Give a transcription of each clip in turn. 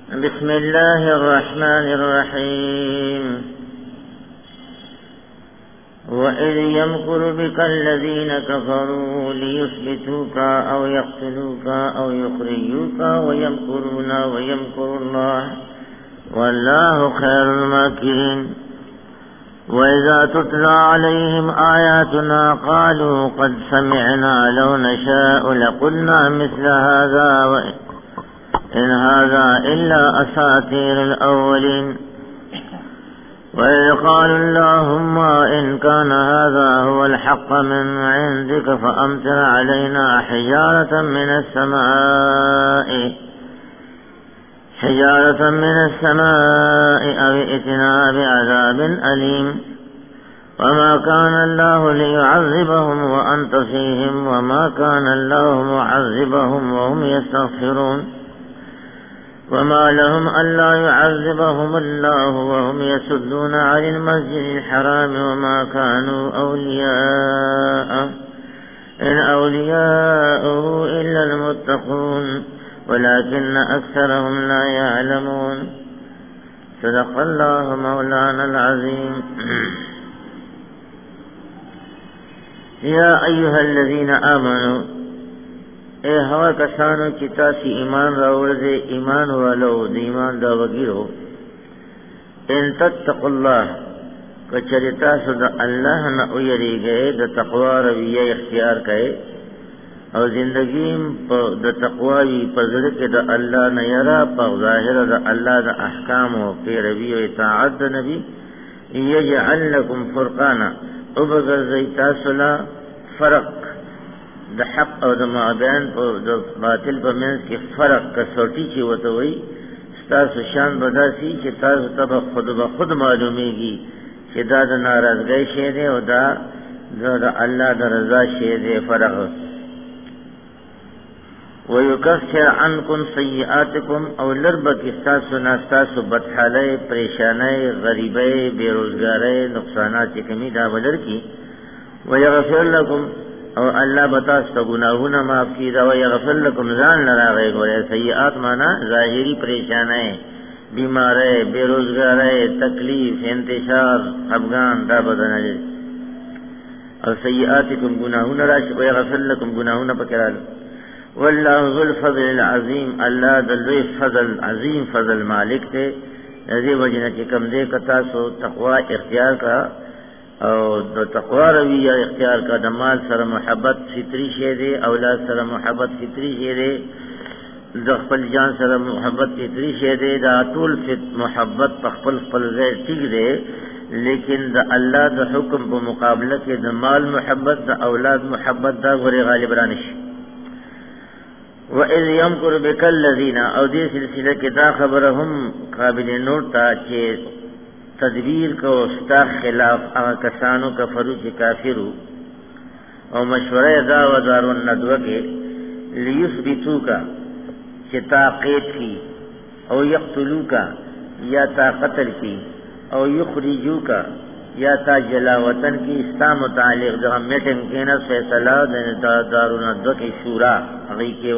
بسم الله الرحمن الرحيم وإذ يمكر بك الذين كفروا ليثبتوك أو يقتلوك أو يخرجوك ويمكرون ويمكر الله والله خير الماكرين وإذا تتلى عليهم آياتنا قالوا قد سمعنا لو نشاء لقلنا مثل هذا إن هذا إلا أساطير الأولين وإذ قالوا اللهم إن كان هذا هو الحق من عندك فأمطر علينا حجارة من السماء أو ائتنا بعذاب أليم وما كان الله ليعذبهم وأنت فيهم وما كان الله معذبهم وهم يستغفرون وما لهم ألا يعذبهم الله وهم يصدون عن المسجد الحرام وما كانوا أولياءه إن أولياؤه إلا المتقون ولكن أكثرهم لا يعلمون صدق الله مولانا العظيم يا أيها الذين آمنوا اے ہوا کسانو چې تاسو ایمان راوړئ ایمان والو د ایمان دا وګړو ان تتقوا الله کچری تاسو د الله نه ویریږئ د تقوا رویه اختیار کړئ او زندگی په د تقوا وی په ځل کې د الله نه یرا په ظاهر د الله د احکام او پیروي او اطاعت د نبی یجعل لكم فرقانا او بغیر تاسو لا فرق د حق او د مابین او د باطل په منځ کې فرق کسوټی چې وته وي تاسو شان بداسي چې تاسو ته خود معلومیږي چې دا د ناراضګۍ شی دی او دا د الله د رضا شی دی فرق ويكفر عنكم سيئاتكم او لربک تاسو ناستاسو بدحالۍ پریشانۍ غریبۍ بیروزګارۍ نقصانات چې کمی دا بدر کی ويغفر لكم او الله بتا ست گناہونا معاف کی دا ويغفر لكم ځان لراغه ګورې سیئات معنا ظاهری پریشانای بیماری بیروزګاری تکلیف انتشار افغان دا بدنل او سیئاتکم گناہونا راش ويغفر لكم گناہونا پکرال والله ذو الفضل العظیم الله ذو فضل عظیم فضل مالک ته دې وجنه چې کم دې کتا سو تقوا اختیار کا او د تقوا رویه اختیار کا د مال سره محبت فطری شه دی اولاد سره محبت فطری شه دی د خپل جان سره محبت فطری شه دی دا ټول محبت په خپل ځای ټیک دی لیکن د الله د حکم په مقابله کې د مال محبت د اولاد محبت دا غوړي غالب رانشي وَإِذْ يَمْكُرُ بِكَ الَّذِينَ او دې سلسله کې دا خبره هم قابل نوٹ تا چې تدبیر کو استا خلاف هغه کسانو کفرو چې کافرو او مشوره دا و دارون ندوه کې لیثبتوکا چې تا قید کی او یقتلوکا یا تا قتل کی او یخرجوکا یا تا جلاوطن کی استا متعلق جو ہم میٹنگ کے نا فیصلہ دارون ندوه کې شورا هغه کې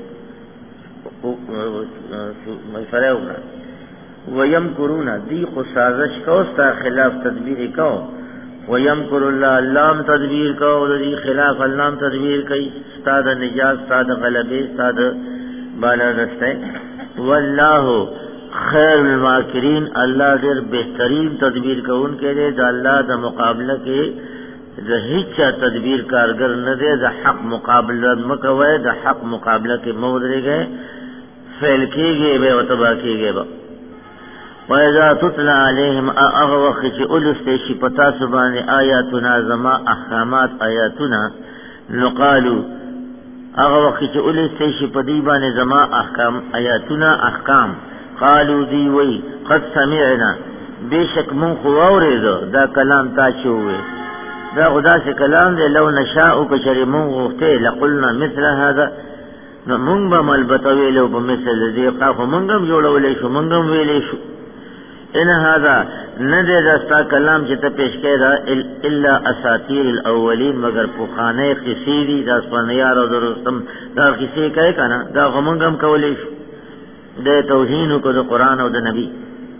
مشوره وکړه ويمكرون دی خو سازش کو ستا خلاف تدبیر کو ويمكر الله اللام تدبیر کو دی خلاف اللام تدبیر کوي ستا د نجات ستا د غلبه ستا د بالا دسته والله خیر الماکرین الله ډېر بهترین تدبیر کوونکی دی د الله د مقابله کې د هیڅ تدبیر کارګر نه دی د حق مقابله مکوي د حق مقابله کې مودريږي فعل کېږي به وتبا کېږي وَإِذَا تُتْلَى عَلَيْهِمْ أَغْوَخِ چِئُلُسْتَشِ پتا سبحانه آیاتنا زما احکامات آیاتنا نقالو أغوخ چِئُلُسْتَشِ پدیبان زما احکام آیاتنا احکام قالو دی وی قد سمعنا بیشک من خواوریدو دا کلام تا چووی دا خدا سے کلام دے لو نشاؤ کچری من غفتے لقلنا مثل هذا من بم البتویلو بمثل دی قافو منگم جوڑو لیشو منگم ویلیشو ان هذا ندے دستا کلام چې ته پیش کړه الا اساطیر الاولین مگر پوخانه قصیدی د اسپانیار او د رستم دا قصې کوي کنه دا غمنګم کولې د توهین کو د قران او د نبی.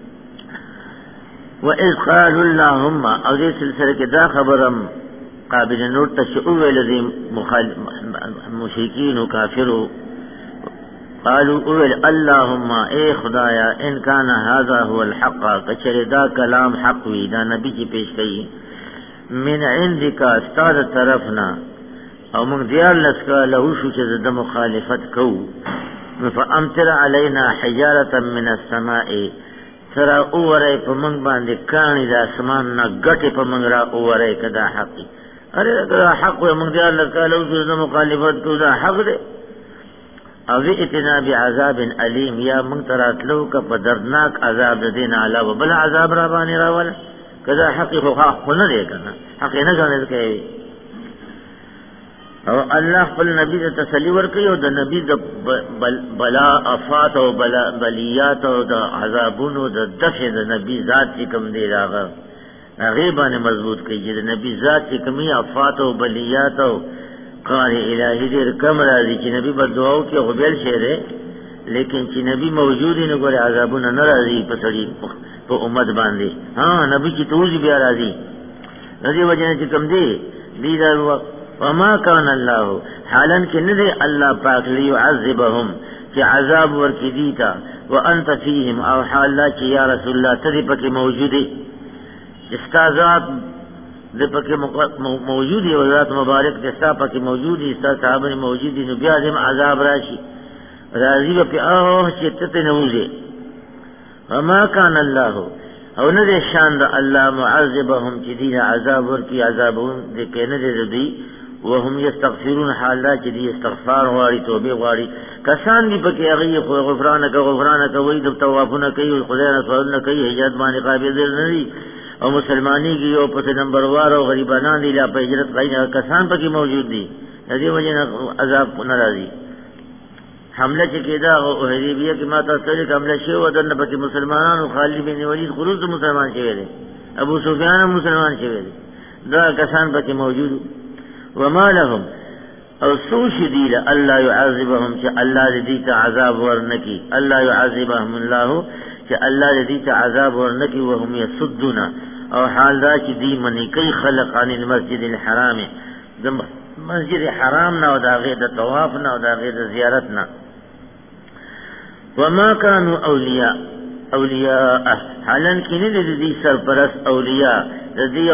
واذ قالوا اللهم او دې سلسله کې دا خبرم قابل نور تشعو الذين مشرکین او کافرو قالوا اول اللهم اے خدایا ان کان هذا هو الحق کچره دا کلام حق وی دا نبی کی پیش کړي من عندك استاد طرفنا او موږ دیار لسکا له شو چې د مخالفت کو فامطر علينا حجاره من السماء ترى اوره په موږ باندې کانی د اسمان نه غټه په موږ را اوره کدا حق اره دا حق موږ دیار لسکا له شو د مخالفت کو دا حق دی او وی اتنا بعذاب علیم یا منتراتلو کا په دردناک عذاب دین علاوه بل عذاب را باندې راول کذا حق خو نه دی کنه حق نه غنل کوي او الله خپل نبی ته تسلی ورکړي او د نبی د بلا افات او بلیات او د عذابونو د دفع د نبی ذات چې کوم دی راغه غیبانه مضبوط کوي د نبی ذات چې کومي افات او بلیات او قال الہی دیر کم راضی چې نبی بد دعاو کې غبل شه ده لیکن چې نبی موجود نه ګوره عذابونه ناراضي په سړي په امت باندې ها نبی چې توجی بیا راضي دې وجه چې کم دی دې دا وما كان الله حالن کې نه دی الله پاک ليعذبهم چې عذاب ورکې دیتا وانت فيهم او حال لا چې یا رسول الله ته پکې موجوده استازات د پکې موجودي او ذات مبارک د ستا پکې موجودي ستا صحابه موجودي نو بیا دې عذاب راشي راضي په او چې ته نه وځي وما كان الله او نه شان د الله معذبهم چې دې عذاب ورکی عذابون دې کې نه دې وهم يستغفرون حالا چې دې استغفار غواړي توبه غواړي کسان دې پکې هغه غفرانک وې د توافونه کوي خدای نه سوال کوي هجرت باندې قابل نه دي او مسلمانی کی یو پس نمبر وار او غریبانان دی لا په هجرت غیر کسان پکې موجود دي دې وجه عذاب ناراضي حمله چې کېدا او حدیبیه کې ماته سره حمله شو ودن پکې مسلمانانو خالد بن ولید خروج مسلمان شوی دی ابو سفیان مسلمان شوی دی دا کسان پکې موجود وما لهم او سوش دی الله يعذبهم چې الله دې ته عذاب ورنکي الله يعذبهم الله چې الله دې ته عذاب ورنکي وهم يصدون او حال دا چې دی منی کوي خلق عن المسجد الحرام د مسجد حرام نه او دا غیر د طواف نه او دا غیر د زیارت نه وما كانوا اولیاء حالان کې نه دي سرپرست اولیاء د دې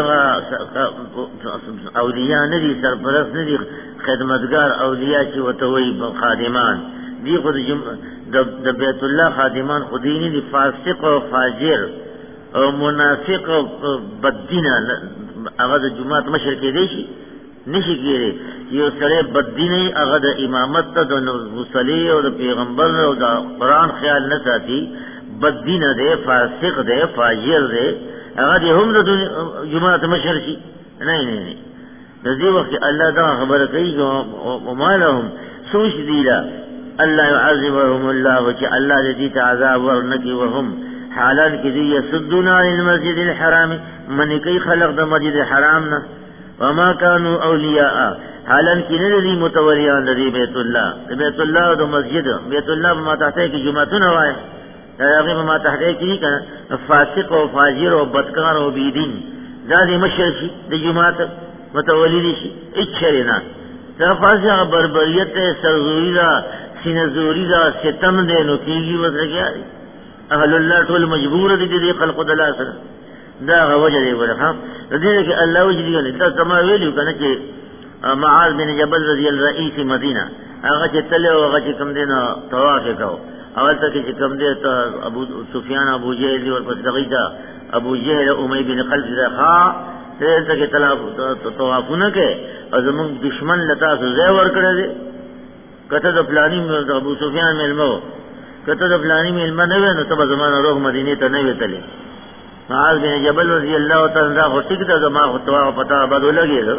اولیاء نه دي سرپرست نه دي خدمتگار اولیاء چې وتوي خادمان دی خود د بیت الله خادمان خودی نه دي فاسق او فاجر او منافق او بددینه هغه د جمعات مشر کې دی شي نشي کېږي یو سره بددینه هغه د امامت ته د مصلی او د پیغمبر او د قران خیال نه ساتي بددینه دی فاسق دی فاجر دی هغه هم د جمعات مشر شي نه د دې وخت الله دا خبره کوي او مالهم سوش دی لا الله يعذبهم الله چې الله دې ته عذاب ورنکي وهم حالان کې دې يسدون عن المسجد الحرام من کوي خلق د مسجد الحرام نه وما كانوا اولیاء حالان کې نه دي متولیان د بیت الله او د مسجد بیت الله په ماته کې جمعتون وای هغه په ماته کې کنه فاسق او فاجر او بدکار او بيدین دا دې مشرشي د جمعات متولی شي اچرینا دا فاسق بربریت سرزوری دا سینزوری دا ستم دې نو کیږي وځي اهل الله ټول مجبور دي دې خلق د الله سره دا وجه دی ورته دې کې الله وجدي دا کما ویلو کنه چې معاذ بن جبل رضی الله رئیس مدینه هغه چې تل او هغه چې کوم دینه طواف وکاو اول ته چې کوم دی ته ابو سفیان ابو جهل او پس دغیدا ابو جهل امی بن خلف ذا ته کې طوافونه کې او زمون دشمن لتا زې ور کړی دی کته د پلاني ابو سفیان ملمو کته د پلاني ملمو نه ویني ته زمانه روح مدینه ته نه وتلی معاذ بن جبل رضی الله تعالی عنہ ټیک ته ما خطوا پتا بدو لګیږي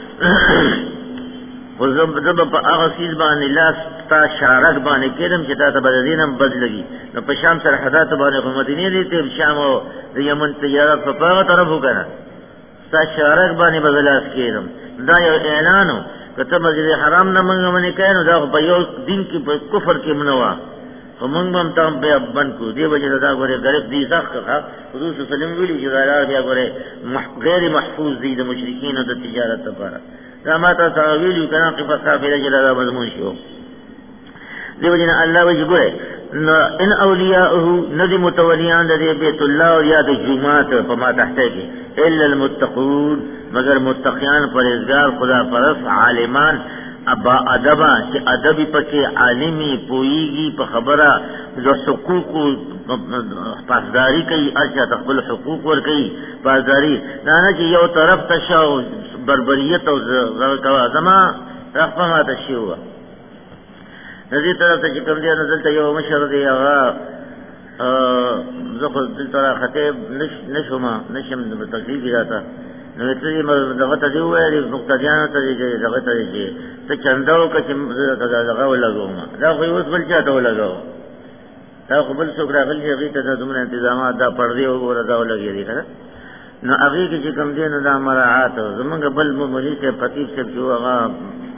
وزب په هغه سیز باندې لاس تا شارک باندې کېدم چې تا ته بدینم بدلږي نو په شام سرحدات باندې مدینه دي ته شام او یمن تجارت په هغه طرف وکړه تا شارک باندې بدلاس کېدم دا یو اعلانو کته مسجد حرام نه منګ منې کینو دا په یو دین کې په کفر کې منوا ومنگ هم تام بے بند کو دی وجہ دا گورے غریب دی سخت کا حضور صلی اللہ علیہ وسلم ویلی جزارا بیا گورے غیر محفوظ دی د مشرکین د تجارت لپاره دا ماته تعویل کنا کہ فقافله جلا مضمون شو دی وجہ اللہ وجہ گورے ان اولیاءه ندی متولیان د بیت الله اور یا د جمعات په ما تحته کې الا المتقون مگر متقیان پرهیزگار خدا پرست عالمان ابا ادبا چې ادبی پکې عالمی پویږي په خبره د حقوق پاسداری کوي ارشاد خپل حقوق ور کوي پاسداری نه چې یو طرف ته شو بربریت او زما رحمه ما ته شو دې طرف ته چې کوم دی نزل ته یو مشر دی هغه زه خو دلته خطیب نشم د تکلیف راته نو ته دغه ته دی وایي مقتدیان ته دی دغه ته دی ته چنداو که دغه ولګوم دا خو اوس بل چاته ولګاو دا خو بل څوک راغلی هغې ته د دومره انتظامات دا پردې وګوره دا ولګېدي دی که نه نو هغې کې چې کوم دی نو دا مراعات زمونږ بل مولي صاحب خطیب صاحب چې و هغه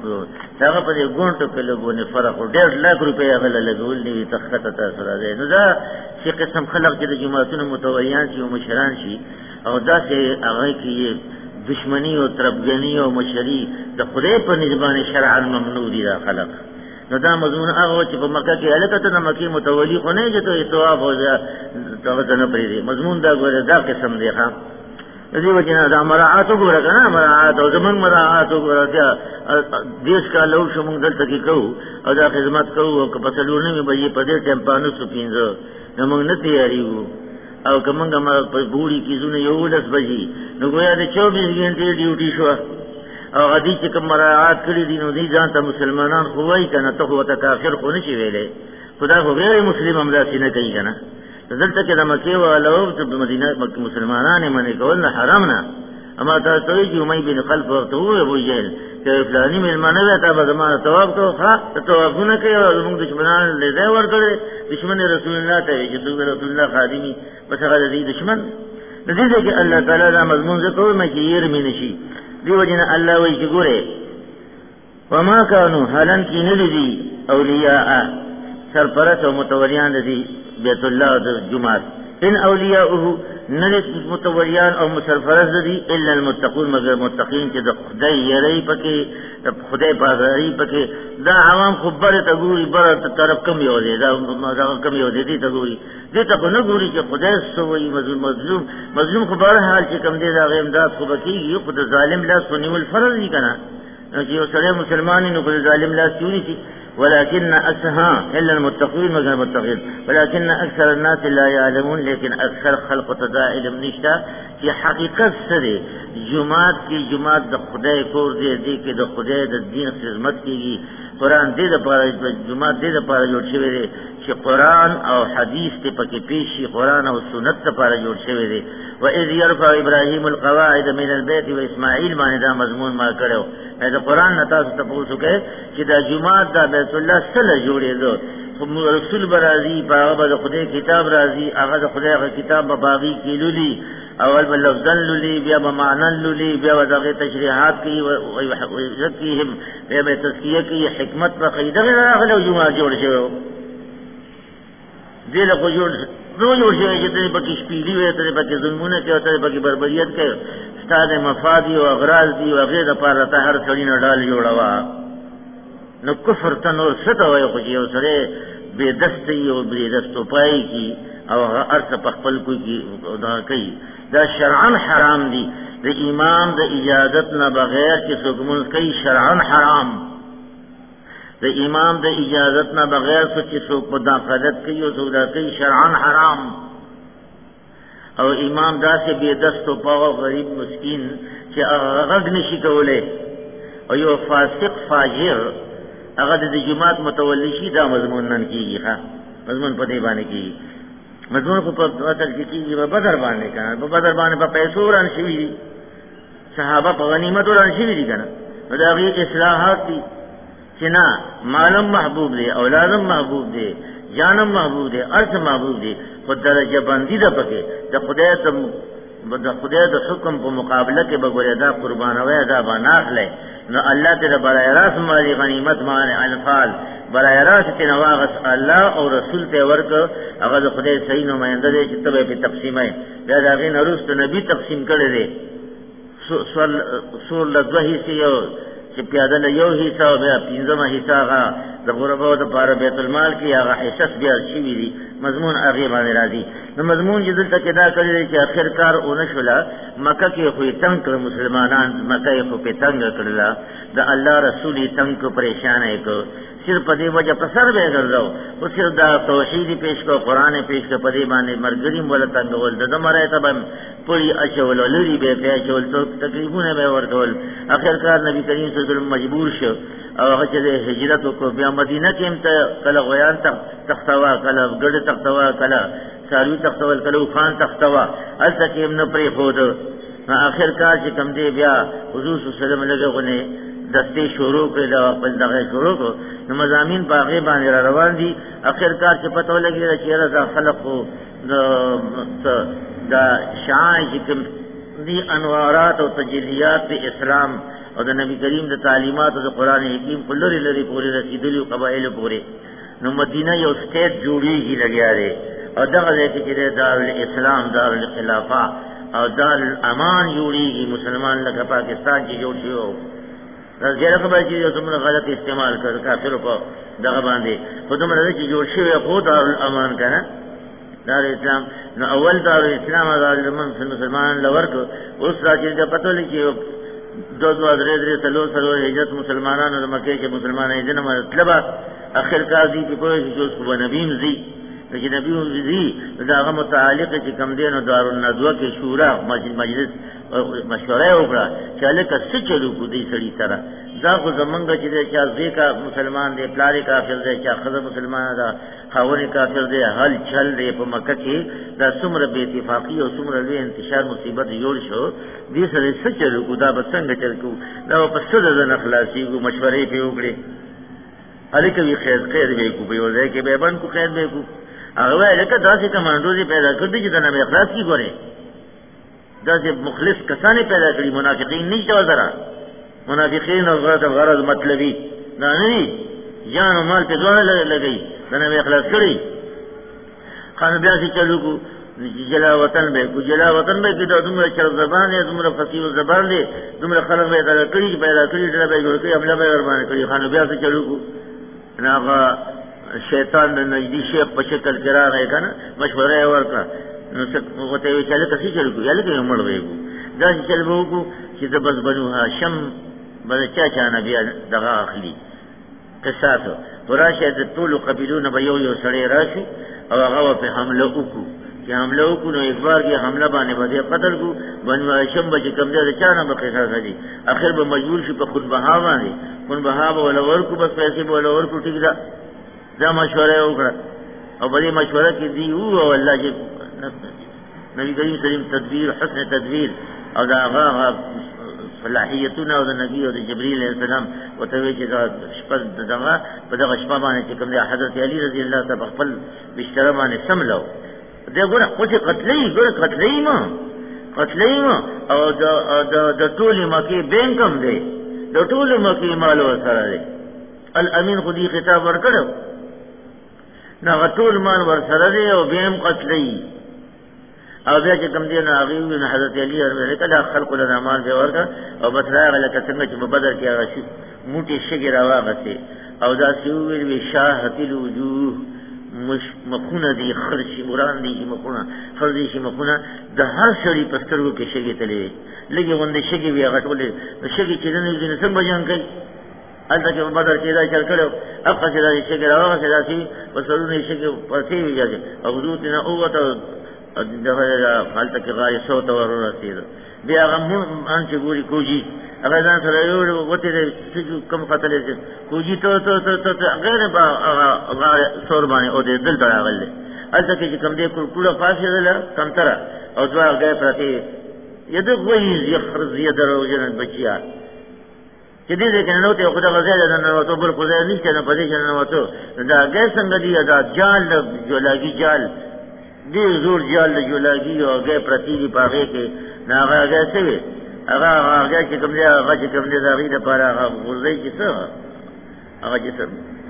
هغه په دې ګونټو کې لګونې فرق و 1.5 लाख روپۍ هغه له لګول دي تخته تاسو راځي نو دا چې قسم خلق چې د جماعتونو متولیان شي او مشران شي او داسې هغه کې دشمنی او طرفګنی او مشری د خدای په نسبانه شرعا ممنوع دي دا خلق نو دا مضمون هغه چې په مکه کې الکته د مکی متولی خو نه چې ته ثواب هو دا نه پریږي مضمون دا ګوره دا قسم دی ښا دې وجنه دا مراعات ګوره کنه مراعات او زمون مراعات ګوره دا دیش کا لو شمون دلته کې کو او دا خدمت کو او په تلور نه به په دې ټیم پانو سپینځو نو موږ نه تیاری وو او کومه ما په بوړي کې زونه یو لس بجې نو ګویا د 24 غنټې ډیوټي شو او غدي چې کوم مراعات کړی دي نو دې ځان ته مسلمانان خوای کنه ته هو ته کافر خو نه شي ویلې خدا خو غیر مسلم هم داسې نه کوي کنه دلته کې د مکه والو ته مدینه مکه مسلمانان یې منې کول نه حرام نه اما ته ته چې امي بن خلف ورته وې ابو جهل چې فلاني ملمانه وې ته به زمانه تواب کو ها توابونه کوي او موږ دشمنان له ځای ورکړي دشمن رسول الله ته چې دوی رسول الله خادمي بس هغه دې دشمن د دې کې الله تعالی دا مضمون ذکر مې چې ير مې نشي دی وجنه الله وایي چې ګوره وما كانوا حالن کې نه دي اولیاء سرپرست او متولیان دي بیت الله د جمعات ان اولیاءه نلت متولیان او مسرفرست دي الا المتقون مگر متقین چې د خدای یری پکې د خدای بازاری پکې دا عوام خبره ته ګوري بر طرف کم یو دي دا کم یو دي ته ګوري دې ته نه ګوري چې خدای سوې مظلوم خبره حال چې کم دي دا غیمداد خو بکیږي خو د ظالم لاس په نیول فرض دي کنه چې یو سره مسلمان نو په ظالم لاس کیږي ولكن أكثر إلا المتقين مگر متقين ولكن أكثر الناس لا يعلمون لكن أكثر خلق تداعي علم نشتا في حقيقة سره جماعت کی جماعت د خدای کور دی کې د خدای د دین خدمت کیږي قرآن دې د پاره جماعت دې د پاره جوړ شوی دی چې قرآن او حدیث ته پکې پیشي قرآن او سنت ته پاره جوړ شوی دی وإذ يرفع إبراهيم القواعد من البيت وإسماعيل باندې دا مضمون ما کړو دا قرآن نه تاسو ته پوښتنه کوي چې دا جماعت د بیت الله سره جوړېدو رسول برازي په خدای کتاب راځي هغه د خدای کتاب په باغی کې لولي اول بل لفظن لولي بیا بمعنن لولي بیا دغه تشریحات کوي او یذکیهم بیا به تزکیه کوي حکمت په قیده غو جمعه جوړ شوی دې له جوړ شوی چې ته پکې شپېلی وي ته پکې ظلمونه کوي ته پکې بربریت کوي ستاسو مفاد او اغراض دي او غیر لپاره ته هر څړي نه ډال جوړوا نو کفر ته نور څه وایي خو یو سره بے دستی او بے دستو پای کی او ارث په خپل کوي دا کوي دا شرعاً حرام دي د امام د اجازت نه بغیر چې څوک مونږ کوي شرعاً حرام د امام د اجازت نه بغیر چې څوک مداخلت کوي او څوک دا کوي شرعاً حرام او امام داسې بے دستو پاو غریب مسکین چې هغه نشي کولای او یو فاسق فاجر هغه د جماعت متولی شي دا مضمون نن کیږي ها مضمون په دې باندې کیږي مضمون په اصل کې کیږي په بدر باندې کنه په بدر باندې په پیسو ران شي دي صحابه په غنیمت ران شي دي کنه دا غي اصلاحات دي چې نه مالم محبوب دي اولادم محبوب دي جانم محبوب دي ارث محبوب دي په درجه باندې ده پکې د خدای د حکم په مقابله کې بغیر دا قربانوي دا بناخله نو الله ته برای راس مالی غنیمت مال انفال برای راست نواغس الله او رسول ته ورک هغه د خدای صحیح نماینده دی چې تبه په تقسیمه بیا دا غي نورست نبی تقسیم کړی دی سور له دوه حصے یو چې پیاده له یو حصہ او بیا پنځمه حصہ هغه د غربا د پاره بیت المال کې هغه حصص بیا شي وی مضمون هغه باندې راځي نو مضمون چې دلته کې دا کړی دی چې اخر کار اون شولا مکه کې خو تنگ کړ مسلمانان مکه خو په تنگ کړل د الله رسول تنگ کو پریشان ہے کو صرف پدې وجه په سر به ګرځاو او صرف دا توحید پیش کو قران پیش کو پدې باندې مرګریم ولا تنگول د زمره ته پوری اچول لری به پیچول تو تقریبونه به ورکول اخر کار نبی کریم صلی الله علیه وسلم مجبور شو او هغه چې هجرت کو بیا مدینه کې هم کله غیان تختوا کله ګډ تختوا کله ساروی تختول کله خان تختوا الته کې هم نه پری خود اخر کار چې کم دی بیا حضور صلی الله علیه وسلم لګونه دسته شروع کړل او خپل دغه شروع کو نو مزامین په هغه باندې روان دي اخر کار چې پته ولګي چې راځه خلقو دا شای کوم دي انوارات او تجلیات د اسلام او د نبی کریم د تعلیمات او د قران حکیم په لری لری پورې رسیدلی قبایل پورې نو مدینه یو سټیټ جوړیږي لګیا دی او دغه ځای کې چې دار الاسلام دار الخلافه او دار الامان جوړیږي مسلمان لکه پاکستان کې جوړ شو دا ځکه خبره چې څومره غلط استعمال کړ کافر په دغه باندې په دومره چې جوړ شوی خو دار الامان کنه دار اسلام نو اول دار اسلام دار مسلمان لورک اوس راځي چې پته لګي دو درې سلو هجرت مسلمانانو د مکه کې مسلمانانو دې نه مطلب اخر کار دي په کوم څه کو نبی مزي چې نبی مزي دا هغه متعلق چې کم دینو دار الندوه کې شورا مجلس مشوره وکړه چې الکه څه چلو کو دي سړي سره دا خو زمونږ چې د ځکه مسلمان دی پلاری کافر دی چې خزه مسلمان دا خاوري کافر دی حل چل دی په مکه کې دا څومره بے اتفاقی او څومره لوی انتشار مصیبت جوړ شو دې سره څه چلو کو دا بڅنګ چل کو دا په څه د نخلاصي کو مشورې په وکړي الکه وی خیر به کو په ورځ کې به باندې کو خیر به کو هغه لکه داسې کمانډو دي پیدا کړی چې د نبی اخلاص کی ګوره داسې مخلص کسانې پیدا کړی منافقین نشته وزرا منافقین او غرض مطلبی دا نه جان او مال په ځوانه لګي د نبی اخلاص کړی خان بیا چې چلو کو جلا وطن به کو جلا وطن به کې د دومره چر زبان دی دومره فصیح زبان دی دومره خلک پیدا کړی دا به جوړ کړی خپل به وربان کړی خان بیا چې چلو کو ناغه شیطان د نجدی شیخ په شکل کې راغی کنه مشوره ورکړه نو څه وته وی چې له کسي چلو کو یاله کې مړ ویګو دا چې چلو کو چې د بس بنو هاشم بل چا نبی دغه اخلي قصاص وراشه د ټول قبیلونو به یو سړی راشي او هغه په حمله وکړو چې حمله وکړو نو یک بار کې حمله باندې باندې قتل کو بنو هاشم به کم دی چا نه به قصاص دي اخر به مجبور شي په خود بها باندې خود بها ولا ورکو بس پیسې ولا ورکو ټیک ده دا مشوره وکړه او په دې مشوره کې دی او الله چې نبی کریم سلیم تدبیر حسن تدبیر او دا هغه صلاحیتونه او د نبی او د جبرئیل علیه السلام وتوی چې دا شپه دغه په دغه شپه باندې چې کوم دی حضرت علی رضی الله تعالی خپل بشتره باندې سملو دا ګوره خو چې قتلې ما او د ټول مکه بینکم دی د ټول مکه مال ورسره دی الامین خو دې خطاب ورکړو نو ټول مال ورسره دی او بهم قتلې او بیا چې کوم دی نو هغه حضرت علی رضی الله خلق له مال به ورکړ او بس راغله لکه څنګه چې په بدر کې هغه شي موټي شګي راوغسه او دا سیویل وی شاهت الوجوه مش مخونه دي خرشي مران دي مخونه خرشي شي مخونه د هر شری پسترو کې شګي تلې لګي وندې شګي وی غټولې شګي چې نه څنګه بیان کوي البته چې بدر کې دا چل کړو اقصد دا شګي راوغسه دا شي وسرونه شګي پرتې ویږي او حدود نه اوته دغه حالت کې غاری صوت ورسید بیا غمون ان چې ګوري کوجی هغه ځان سره یو وته چې کوم قتل دي کوجی ته غیر با سور باندې او دې دل دراغله البته چې کوم دې کله فاصله کم تر او دوا غیر پرتی یده وایي یخرز یدرو جنت بچیا چې دې کې نو ته خدای غزا نه نو بل خدای نشته نه پدې نه وته دا غیر څنګه دی دا جال جولاګي جال دی زور جال جولاګي او غیر پرتی دی پاغه کې ناغه غسه هغه چې کوم دی هغه چې کوم دی دا غي د پاره هغه ورځي چې څه هغه چې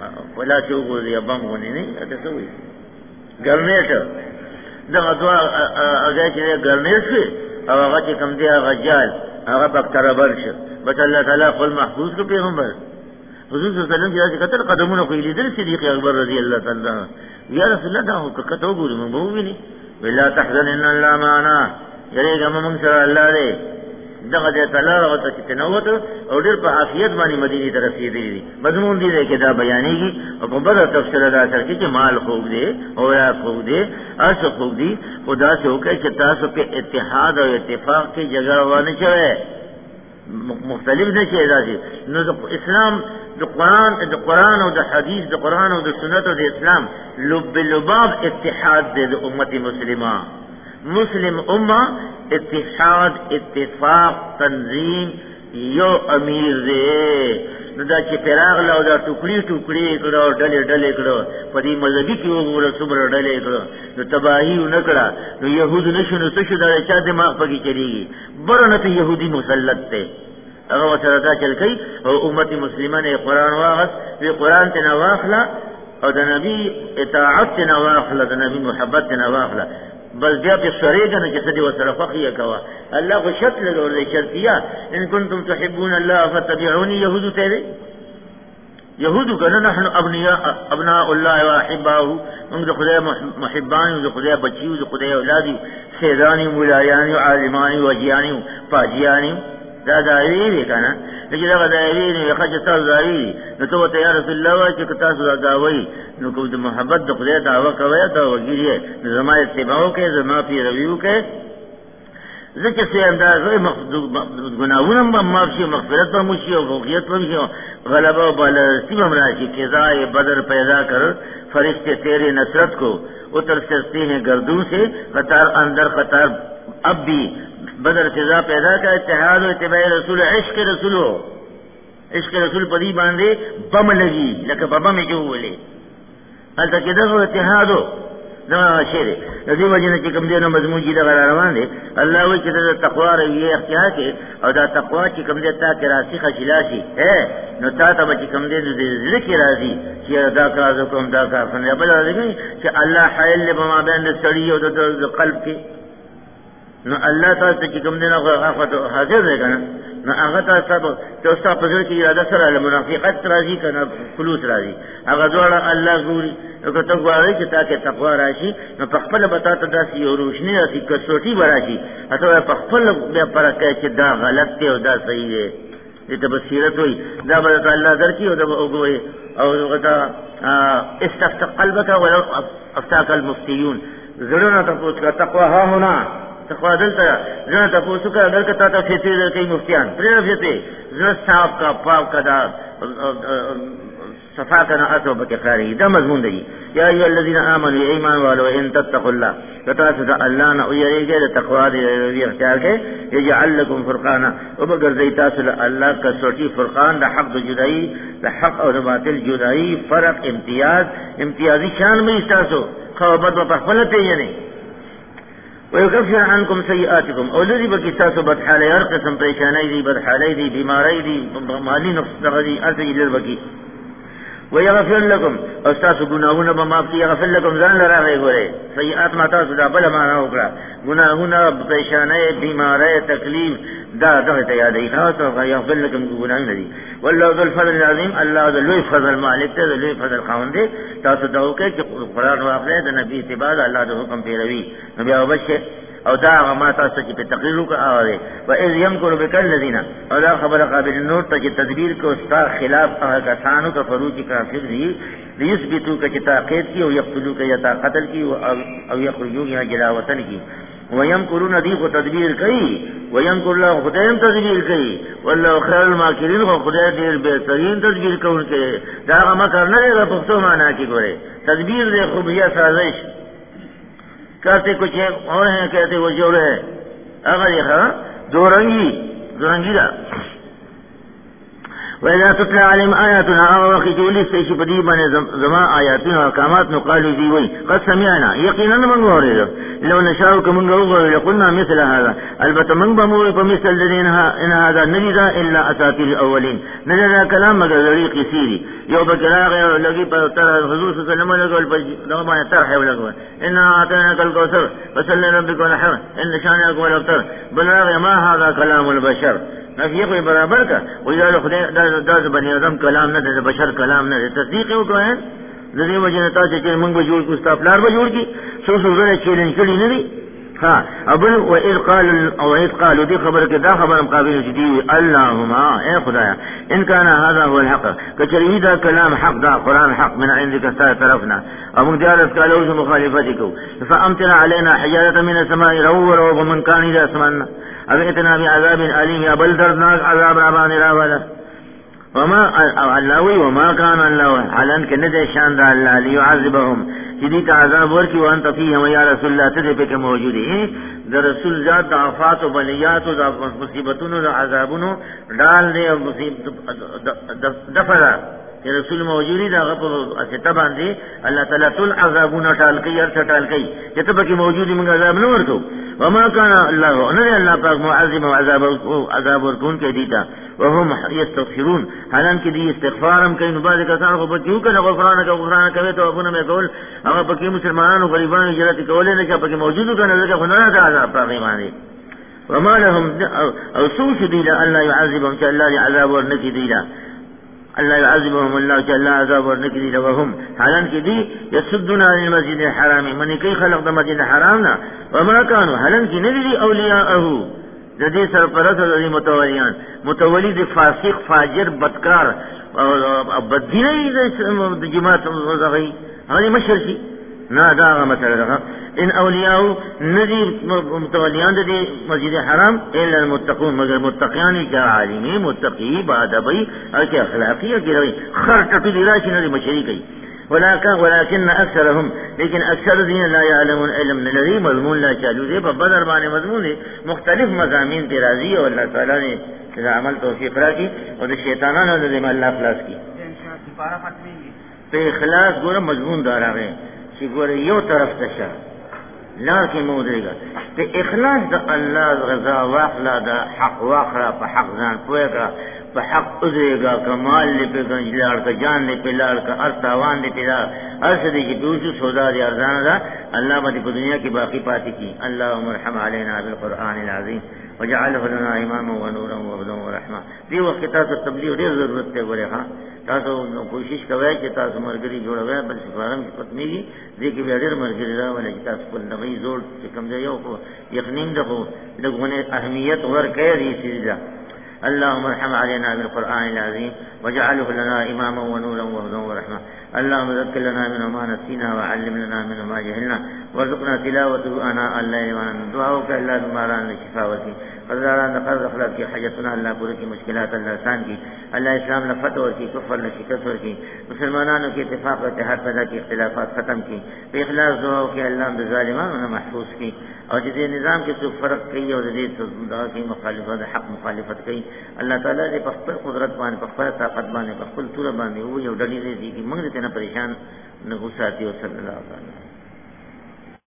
ولا چوغو دی بم غونی نه اته سوې ګرنیټ دا غوا هغه چې ګرنیټ او هغه چې کم دی هغه جال هغه بکتربل شه بس الله تعالی خپل محفوظ کو پیغمبر حضور صلی الله علیه وسلم چې کتل قدمونه خو لیدل صدیق اکبر رضی الله تعالی یا رسول الله دا کته وګورم مو ویني ولا تحزن ان الله معنا یریګه موږ سره الله دې دغه دې تعالی راوته چې نووت او ډېر په عافیت باندې مدینه ته رسیدلی دي مضمون دې کې دا بیانېږي او په بل تفصیل دا سره چې مال خوب دې او یا خوب دې اس خوب دې خدا سے ہو کے کہ تاسو په اتحاد او اتفاق کې جګړه ونه چوي مختلف نه شي راځي نو اسلام د قران او د حدیث د قران او د سنت او د اسلام لب لباب اتحاد د امت مسلمه مسلم امه اتحاد اتفاق تنظیم یو امیر دی نو دا چې پیراغ له دا ټوکړي ټوکړي کړو ډلې کړو په دې مذهبي کې وګوره څومره ډلې کړو نو تباہی ونکړه نو يهود نشو څه دا چا دماغ پکې چلیږي برنه ته يهودي مسلط ته هغه وسره دا چل کوي او امت مسلمانه قرآن واغس وی قرآن ته واخلا او د نبی اطاعت ته واخلا د نبی محبت ته واخلا بس بیا په شریعه نه چې څه دی وسره فقيه کوا الله خو شرط له شرطيه ان كنتم تحبون الله فاتبعوني يهود ته يهود کنه نحن ابناء الله واحباؤه موږ د خدای محبان او د خدای بچیو د خدای اولاد سیدانی مولایان عالمان وجیان پاجیان دا دایوی کنه چې دا دایوی نه خج تاسو دایوی نو ته ته یا رسول الله چې تاسو دا داوی نو کوم د محبت د خدای دعوا کوي دا وګړي زما اتباع کوي زما پیروي کوي ځکه چې اندازې ګناہوں به معافي مغفرت به مشي او فوقیت به مشي غلبہ و بالرسی به مراشي قضاء بدر پیدا کر فرشتے تیرے نصرت کو اتر سکتے ہیں گردوں سے قطار اندر قطار اب بھی بدر سزا پیدا کا اتحاد و اتباع رسول عشق رسول پدی باندھے بم لگی لکه بابا میں جو بولے حالتا کہ دغه اتحاد دا شعر دې وجه نه چې کوم دې نو مضمون چې دا روان دي الله وی چې د تقوا ری اختیار کې او دا تقوا چې کوم دې تا کې راسخه شلاشي نو تا ته چې کوم دې دې ذکر راځي چې دا کار کوم دا کار څنګه بل راځي چې الله حائل له ما بین السړی او د قلب کې نو الله تاسو چې کوم دې هغه حاضر دی کنه نو هغه تاسو ته تاسو په ځل کې اراده سره له منافقت راځي کنه خلوص راځي هغه ډول الله ګوري او ته غواړئ چې تاسو تقوا راشي نو په خپل بتا ته داسې یو روشنی راشي کڅوټي وراشي اته په خپل بیا پرکه چې دا غلط دی او دا صحیح دی دې ته بصیرت وي دا به الله درکې او دا وګوري او دا استفتح قلبك ولو افتاك المفتيون زړه ته تقوا ها هنا تقوا دلته زړه ته پوسو کا اگر کته ته فیته د کوي مفتیان پرې فیته زړه صاحب کا پاک کا دا صفا کنا اتو بکاری دا مضمون دی یا ایو الذین آمنوا ایمان والو ان تتقوا الله فتاسد الله نہ یریږي د تقوا دی اختیار کې یجعل لكم فرقانا وبغرزی تاسو الله کا سوټي فرقان د حق د جدائی د حق او د باطل جدائی فرق امتیازی شان مې تاسو خوبت په خپل ته یې نه ويكفر عنكم سيئاتكم اولذي بكتاسو بدحالي هر قسم پریشانی دی بدحالی دی بیماری دی مالی نقص دغدی ارتجی للبکی ويغفر لكم استاسو گناہونا بماف کی یغفر لكم زان لرا غی گورے سیئات ما تاسو دا بلا مانا اکرا گناہونا پریشانی بیماری تکلیف دا دغت یادی خاصو یغفر لكم گناہونا دی والله ذو الفضل العظیم اللہ ذو لوی فضل مالک تے ذو لوی فضل خاون دے تاسو دعو کہ قرآن واقعے دا نبی اتباع اللہ دا حکم پیروی نبی اوبشے او دا ما تاسو چې په تقریر کو آوازه و اذ يمكر بك الذين او دا خبر قابل نور ته چې تدبیر کو استا خلاف هغه کسانو ته فروج کافر دي ليثبتوا ک تاقید کی او يقتلوا ک یتا قتل کی او يخرجوا یا جلاوطن کی ويمكرون دي کو تدبیر کوي ويمكر الله خدایم تدبیر کوي والله خير الماکرین خو خدای ډیر بهترین تدبیر کوونکی دا ما کرنے د پښتو معنا کی ګوره تدبیر دې خوبیا سازش کہتے کچھ اور ہیں کہتے کچھ اور ہے اگر یہ دو رنگی دا وإذا تتلى عليهم آياتنا أو خجولي سيشي بديبا زما آياتنا وكامات نقالوا ذيوي قد سمعنا يقينا من غوري لو نشاء من غوري لقلنا مثل هذا البته من بمور فمثل الذين إن هذا نجد إلا أساطير الأولين نجد كلام مغرري قصيري يو بكراغ لغي ترى الحضور صلى الله عليه وسلم لغو ما يترحي ولغو إنا أعطيناك الكوثر فصل لربك ونحر إن شانك والأبتر بلاغ ما هذا كلام البشر نفي کوئی برابر کا وإذا خدای دا بني آدم کلام نه ده بشر کلام نه ده تصدیق وکړي د دې وجه ته چې موږ به جوړ کو استغفار به جوړ کی سو زره چیلنج کړي نه دي ها ابل وإذ قالوا دي خبر کې دا خبر مقابل چې دی اللهم اے خدایا ان كان هذا هو الحق کچری دا کلام حق دا قران حق من عندك ستاره طرفنا او موږ دې قالو مخالفتکو فامطر علينا حجاره من السماء رور ومن كان الى اسماننا ابئتنا بعذاب أليم يا بل دردناك عذاب ربان راولا وما كان الله حالان كنده شان دا الله ليعذبهم جديد عذاب ورکی وانت فيهم ويا رسول الله تدفك موجوده دا رسول ذات دا عفات و بلیات و دا مصیبتون و دا عذابون ڈال دے دفع کہ رسول موجودی دا غپ استا باندې الله تعالی تل عذابونه ټال کوي هر څه ټال کوي چې ته پکې موجودی موږ عذاب نه ورکو وما كان الله ان الله پاک معذب و عذاب ورکون کې دیتا وهم يستغفرون حالان کې دي استغفارم کوي نو بعد کسان خو پکې یو کنه غفران کوي ته ابونه مې کول هغه پکې مسلمانانو غریبانو هجرت کولې نه چې پکې موجودو کنه ځکه خو نه دا عذاب پاک باندې وما لهم او سوء دي الله يعذبهم چې الله عذاب ورنکي دي الله يعذبهم الله جل عذاب ورنكدي لهم حالان كدي يسدنا عن المسجد الحرام من كي خلق د مسجد حرامنا وما كانوا حالان كي ندي اولیاءه ذي سرپرست ذي متولي فاسق فاجر بدکار بدینه د جماعت وزغي هغه مشرشي نا دا مثلا ان اولیاء ندی متولیان دي مسجد حرام الا المتقون مگر متقیان چې عالمي متقي بادبي او چې اخلاقي کوي خرټ دي راشي نه مشري کوي ولكن اكثرهم لكن اكثر دين لا يعلمون علم الذي مضمون لا چالو دي په بدر باندې مضمون دي مختلف مضامین پر راضي او الله تعالی نے عمل توفیق راکړي او د شیطانانو د الله خلاص کړي په اخلاص ګوره مضمون دار راغی چې ګوره یو طرف ته شه لكن مودريگا ته اخلاص د الله رضا واخلا د حق واخلا په حق ځان پوهه په حق ادريگا کمال لپاره گنجلار کا جان لپاره کا ارتاوان لپاره ارشد کی دوسو سودا دی ارزان دا الله باندې په دنیا کې باقی پاتې کی اللهم ارحم علينا بالقران العظيم وجعله لنا اماما ونورا وهدى ورحمه دی وخت تاسو تبلیغ ډیر ضرورت ته ورغه تاسو کوشش کوئ چې تاسو مرګري جوړوي بل سفارم کې پتميږي دې کې ډېر مرګري راولي چې تاسو په نوې زوړ چې کوم ځای یو خو یقین دغه اهمیت ورکړي دي سیدا اللهم ارحم علينا بالقرآن العظيم واجعله لنا إماما ونورا وهدى ورحمة اللهم ذكر لنا منه ما نسينا وعلم لنا منه ما جهلنا وارزقنا تلاوته آناء الليل والنهار دعاؤك إلا بماران لشفاوتي قدران قرض اخلاق کی حاجتنا اللہ پوری کی مشکلات اللہ آسان کی اللہ اسلام نے فتح کی کفر نے شکست کی مسلمانانوں کی اتفاق و اتحاد پیدا کی اختلافات ختم کی بے اخلاص دعاؤں کے اللہ نے ظالمانوں نے محفوظ کی اور جدید نظام کے سو فرق کی اور جدید دعا کی مخالفت حق مخالفت کی اللہ تعالیٰ نے پختر قدرت بانے پختر طاقت بانے پختر طور بانے وہ یہ ڈلی دے دی کہ منگ دیتے نہ پریشان نہ غصہ آتی ہو صلی اللہ علیہ وسلم